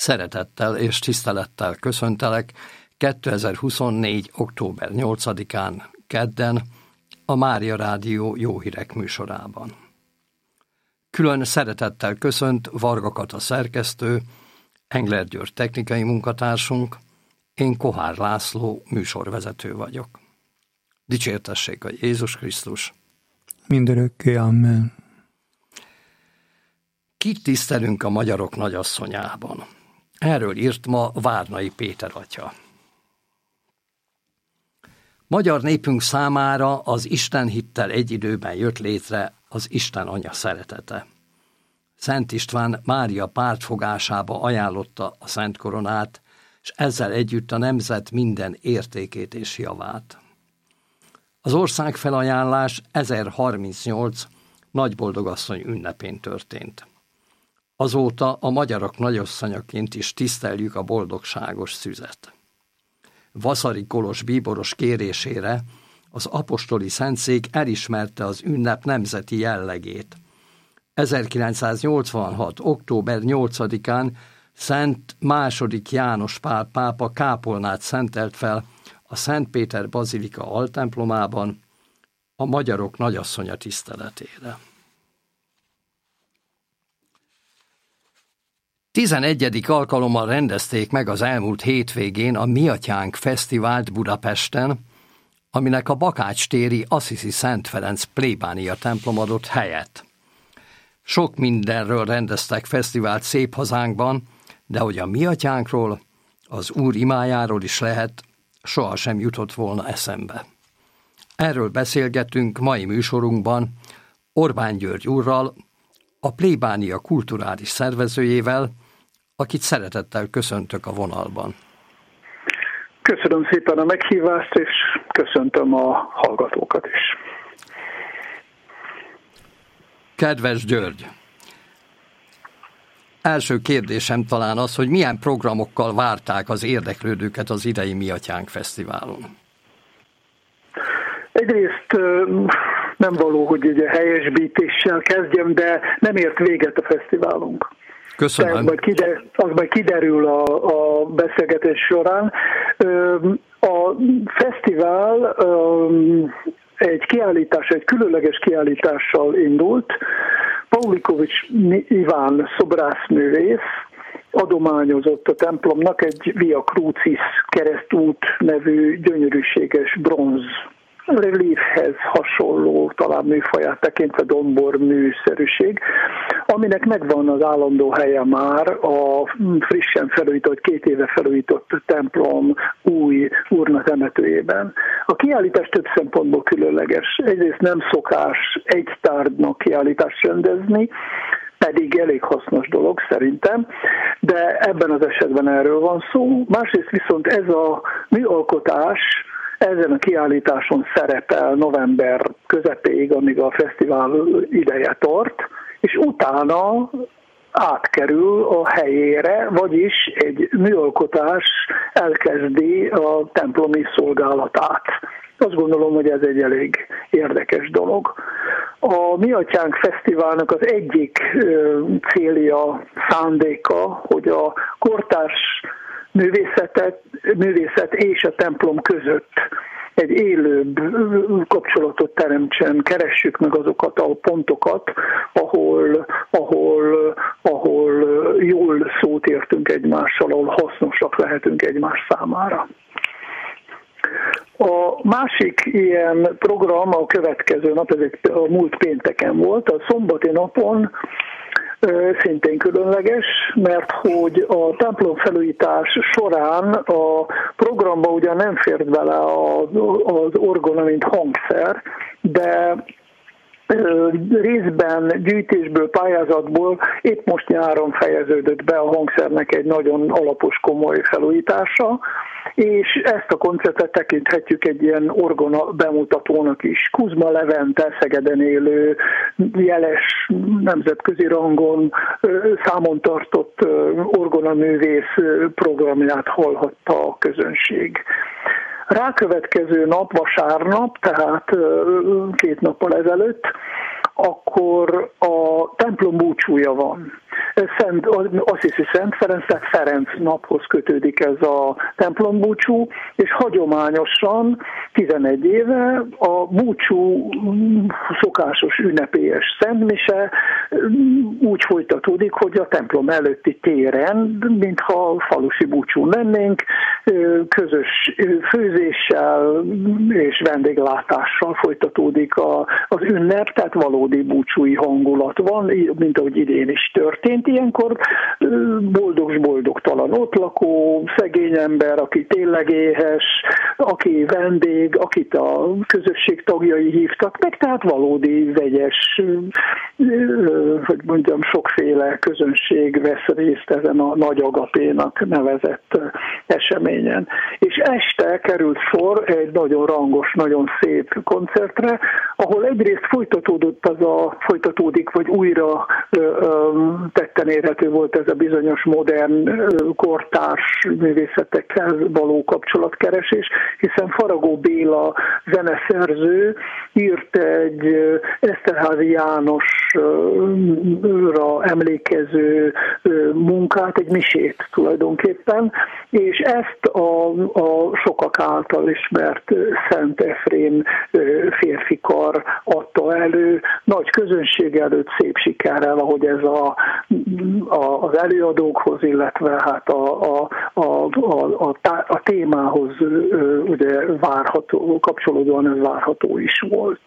Szeretettel és tisztelettel köszöntelek 2024. október 8-án, kedden, a Mária Rádió Jó Hírek műsorában. Külön szeretettel köszönt Varga Kata szerkesztő, Engler György technikai munkatársunk, én Kohár László műsorvezető vagyok. Dicsértessék a Jézus Krisztus! Mindörökké, amen. Kit tisztelünk a magyarok nagyasszonyában? Erről írt ma Várnai Péter atya. Magyar népünk számára az Istenhittel egy időben jött létre az Isten Anya szeretete. Szent István Mária pártfogásába ajánlotta a Szent Koronát, és ezzel együtt a nemzet minden értékét és javát. Az országfelajánlás 1038 Nagyboldogasszony ünnepén történt. Azóta a magyarok nagyasszonyaként is tiszteljük a boldogságos szüzet. Vaszary Kolos bíboros kérésére az apostoli szentszék elismerte az ünnep nemzeti jellegét. 1986. október 8-án Szent II. János Pál pápa kápolnát szentelt fel a Szent Péter bazilika altemplomában a magyarok nagyasszonya tiszteletére. 11. alkalommal rendezték meg az elmúlt hétvégén a Mi Atyánk Fesztivált Budapesten, aminek a Bakács téri Assisi Szent Ferenc plébánia templom adott helyet. Sok mindenről rendeztek fesztivált szép hazánkban, de hogy a Mi Atyánkról, az Úr imájáról is lehet, sohasem jutott volna eszembe. Erről beszélgetünk mai műsorunkban Orbán György úrral, a plébánia kulturális szervezőjével, akit szeretettel köszöntök a vonalban. Köszönöm szépen a meghívást, és köszöntöm a hallgatókat is. Kedves György! Első kérdésem talán az, hogy milyen programokkal várták az érdeklődőket az idei Mi Atyánk Fesztiválon? Egyrészt nem való, hogy ugye helyesbítéssel kezdjem, de nem ért véget a fesztiválunk. Köszönöm. Az majd kiderül a beszélgetés során. A fesztivál egy különleges kiállítással indult. Paulikovics Iván szobrászművész adományozott a templomnak egy Via Crucis keresztút nevű gyönyörűséges bronz reliefhez hasonló, talán műfaját tekintve domborműszerűség, aminek megvan az állandó helye már a frissen felújított, 2 éve felújított templom új urna temetőjében. A kiállítás több szempontból különleges. Egyrészt nem szokás egy tárgynak kiállítást rendezni, pedig elég hasznos dolog szerintem, de ebben az esetben erről van szó. Másrészt viszont ez a műalkotás ezen a kiállításon szerepel november közepéig, amíg a fesztivál ideje tart, és utána átkerül a helyére, vagyis egy műalkotás elkezdi a templomi szolgálatát. Azt gondolom, hogy ez egy elég érdekes dolog. A Mi Atyánk Fesztiválnak az egyik célja, szándéka, hogy a kortárs művészet és a templom között egy élőbb kapcsolatot teremtsen, keressük meg azokat a pontokat, ahol jól szót értünk egymással, ahol hasznosak lehetünk egymás számára. A másik ilyen program a következő nap, ez a múlt pénteken volt, a szombati napon szintén különleges, mert hogy a templom felújítás során a programba ugyan nem fért bele az orgona, mint hangszer, de részben gyűjtésből, pályázatból épp most nyáron fejeződött be a hangszernek egy nagyon alapos, komoly felújítása, és ezt a koncertet tekinthetjük egy ilyen orgona bemutatónak is. Kuzma Levente, Szegeden élő, jeles, nemzetközi rangon számon tartott orgonaművész programját hallhatta a közönség. Rákövetkező nap, vasárnap, tehát 2 nappal ezelőtt akkor a templom búcsúja van. Assisi Szent Ferenc, tehát Ferenc naphoz kötődik ez a templombúcsú, és hagyományosan 11 éve a búcsú szokásos ünnepélyes szentmise úgy folytatódik, hogy a templom előtti téren, mintha falusi búcsún lennénk, közös főzéssel és vendéglátással folytatódik az ünnep, tehát valódi búcsúi hangulat van, mint ahogy idén is történt. Ilyenkor boldogtalan ott lakó, szegény ember, aki tényleg éhes, aki vendég, akit a közösség tagjai hívtak meg, tehát valódi vegyes, hogy mondjam, sokféle közönség vesz részt ezen a nagy agapénak nevezett eseményen. És este került sor egy nagyon rangos, nagyon szép koncertre, ahol egyrészt folytatódik, vagy újra tetten érhető volt ez a bizonyos modern kortárs művészetekkel való kapcsolatkeresés, hiszen Faragó Béla zeneszerző írt egy Eszterházy Jánosra emlékező munkát, egy misét tulajdonképpen, és ezt a sokak által ismert Szent Efrén férfikar adta elő, nagy közönség előtt, szép sikerrel, ahogy ez az előadókhoz, illetve hát a témához ugye kapcsolódóan ez várható is volt.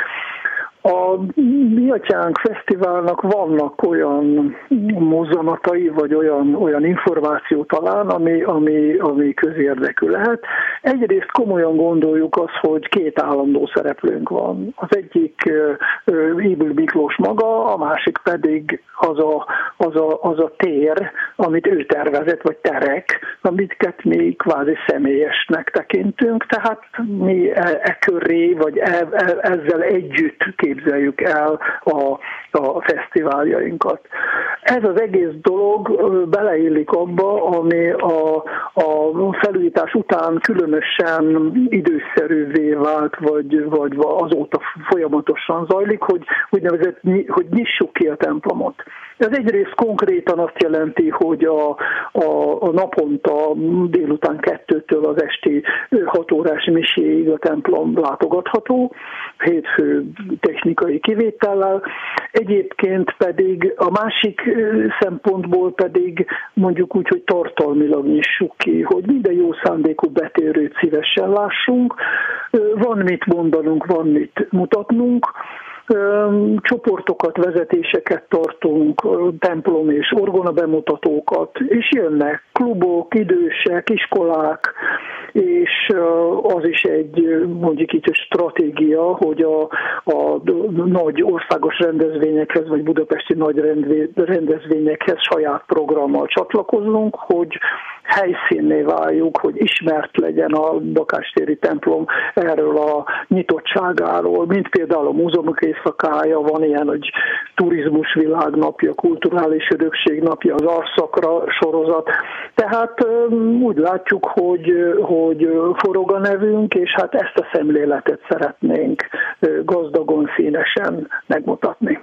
A Mi Atyánk Fesztiválnak vannak olyan mozzanatai, vagy olyan információ talán, ami közérdekű lehet. Egyrészt komolyan gondoljuk azt, hogy két állandó szereplőnk van. Az egyik Ybl Miklós maga, a másik pedig az a tér, amit ő tervezett, vagy terek, amit mi kvázi személyesnek tekintünk, tehát mi köré, vagy ezzel együtt képzeljük el a fesztiváljainkat. Ez az egész dolog beleillik abba, ami a felújítás után különösen időszerűvé vált, vagy azóta folyamatosan zajlik, hogy nyissuk ki a templomot. Ez egyrészt konkrétan azt jelenti, hogy a naponta délután 2-től az esti 6 órás miséig a templom látogatható, hétfő technikai kivétellel. Egyébként pedig a másik szempontból pedig mondjuk úgy, hogy tartalmilag nyissuk ki, hogy minden jó szándékú betérőt szívesen lássunk, van mit mondanunk, van mit mutatnunk, csoportokat, vezetéseket tartunk, templom és orgona bemutatókat, és jönnek klubok, idősek, iskolák, és az is egy, mondjuk így, stratégia, hogy a nagy országos rendezvényekhez, vagy budapesti nagy rendezvényekhez saját programmal csatlakozunk, hogy helyszínné váljuk, hogy ismert legyen a Bakástéri templom erről a nyitottságáról, mint például a múzeumok éjszakája, van ilyen, hogy turizmus világnapja, kulturális örökség napja, az Arszakra sorozat. Tehát úgy látjuk, hogy forog a nevünk, és hát ezt a szemléletet szeretnénk gazdagon, színesen megmutatni.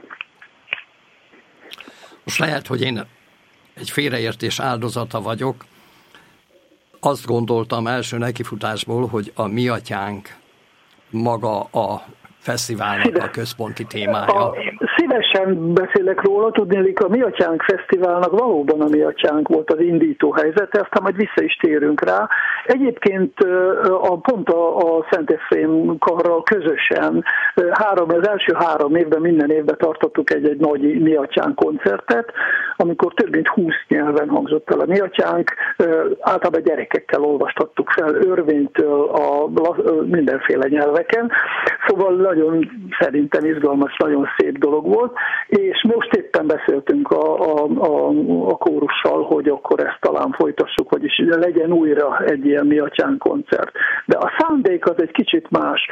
Most lehet, hogy én egy félreértés áldozata vagyok. Azt gondoltam első nekifutásból, hogy a Mi Atyánk maga a fesztiválnak a központi témája. Szívesen beszélek róla, tudnélik, a Mi Atyánk Fesztiválnak valóban a Mi Atyánk volt az indító helyzete, aztán majd vissza is térünk rá. Egyébként pont a Szent Efrén karral közösen az első 3 évben minden évben tartottuk egy nagy Mi Atyánk koncertet, amikor több mint 20 nyelven hangzott el a Mi Atyánk, általában gyerekekkel olvastattuk fel Örvénytől mindenféle nyelveken, szóval nagyon szerintem izgalmas, nagyon szép dolog volt, és most éppen beszéltünk a kórussal, hogy akkor ezt talán folytassuk, vagyis legyen újra egy ilyen Mi Atyánk koncert. De a szándék az egy kicsit más.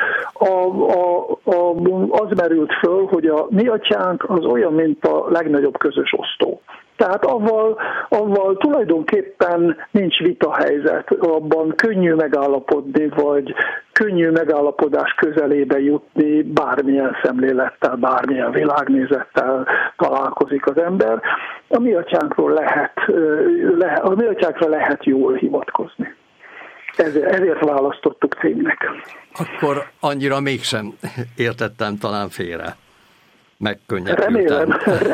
Az merült föl, hogy a Mi Atyánk az olyan, mint a legnagyobb közös osztó. Tehát avval tulajdonképpen nincs vitahelyzet, abban könnyű megállapodni, vagy könnyű megállapodás közelébe jutni, bármilyen szemlélettel, bármilyen világnézettel találkozik az ember. A mi atyánkra lehet jól hivatkozni. Ezért választottuk címnek. Akkor annyira mégsem értettem talán félre. Megkönnyebbültem.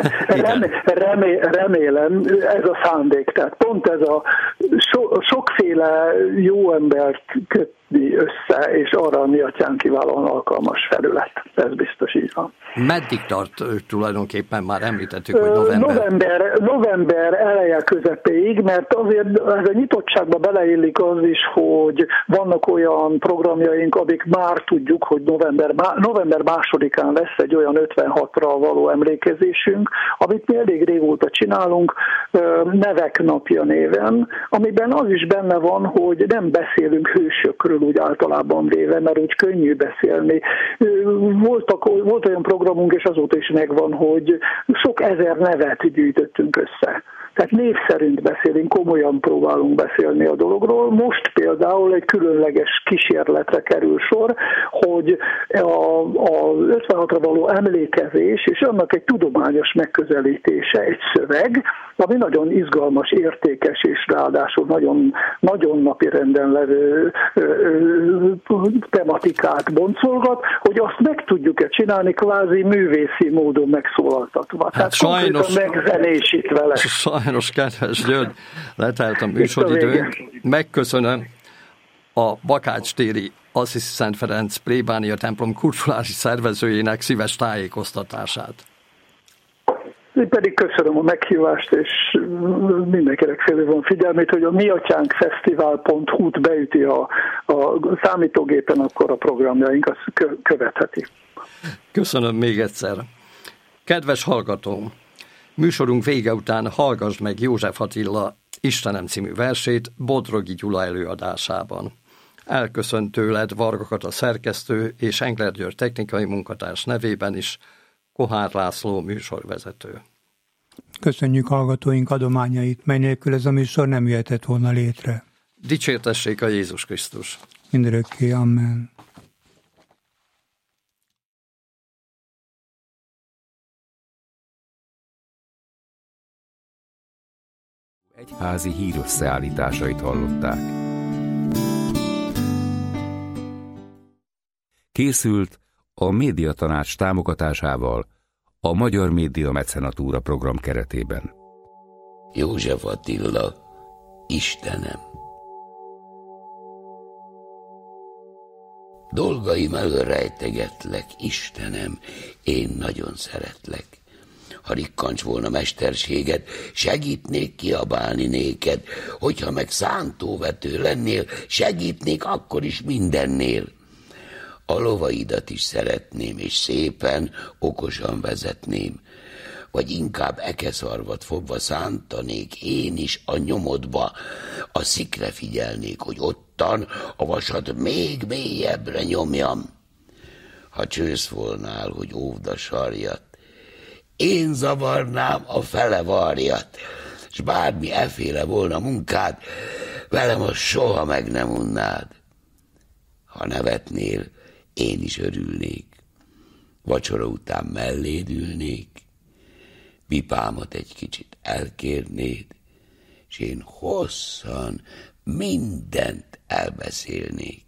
Remélem, ez a szándék. Tehát pont ez a sokféle jó embert kötni össze, és arra a mi atyánk kiválóan alkalmas felület. Ez biztos így van. Meddig tart tulajdonképpen, már említettük, hogy november? November eleje közepéig, mert azért ez a nyitottságba beleillik az is, hogy vannak olyan programjaink, amik már tudjuk, hogy november 2-án lesz egy olyan 56-ra való emlékezésünk, amit mi elég régóta csinálunk, Nevek napja néven, amiben az is benne van, hogy nem beszélünk hősökről úgy általában véve, mert úgy könnyű beszélni. Volt olyan programunk, és azóta is megvan, hogy sok ezer nevet gyűjtöttünk össze. Tehát név szerint beszélünk, komolyan próbálunk beszélni a dologról. Most például egy különleges kísérletre kerül sor, hogy a 56-ra való emlékezés, és annak egy tudományos megközelítése, egy szöveg, ami nagyon izgalmas, értékes, és ráadásul nagyon, nagyon napirenden levő tematikát boncolgat, hogy azt meg tudjuk-e csinálni kvázi művészi módon megszólaltatva. Tehát sajnos megzenésítve lesz. Sajnos, kedves György, letelt a műsoridő. Megköszönöm a Bakács téri Assisi Szent Ferenc plébánia templom kulturális szervezőjének szíves tájékoztatását. Én pedig köszönöm a meghívást, és mindenkinek félő figyelmét, hogy a miatyánkfesztivál.hu-t beüti a számítógépen, akkor a programjaink azt követheti. Köszönöm még egyszer. Kedves hallgatóm, műsorunk vége után hallgassd meg József Attila Istenem című versét Bodrogi Gyula előadásában. Elköszönt tőled Varga Kata szerkesztő és Engler György technikai munkatárs nevében is Kohár László műsorvezető. Köszönjük hallgatóink adományait, mely nélkül ez a műsor nem jöhetett volna létre. Dicsértessék a Jézus Krisztus! Mindörökké, amen. Egyházi hírösszeállításait hallották. Készült a Médiatanács támogatásával a Magyar Média Mecenatúra program keretében. József Attila, Istenem. Dolgaim elől rejtegetlek, Istenem, én nagyon szeretlek. Ha rikkancs volna mesterséged, segítnék kiabálni néked, hogyha meg szántóvető lennél, segítnék akkor is mindennél. A lovaidat is szeretném, és szépen, okosan vezetném. Vagy inkább ekeszarvat fogva szántanék én is a nyomodba, a szikre figyelnék, hogy ottan a vasat még mélyebbre nyomjam. Ha csősz volnál, hogy óvd a sarjat, én zavarnám a fele varjat, s bármi efféle volna munkád, velem azt soha meg nem unnád. Ha nevetnél, én is örülnék, vacsora után melléd ülnék, pipámat egy kicsit elkérnéd, s én hosszan mindent elbeszélnék.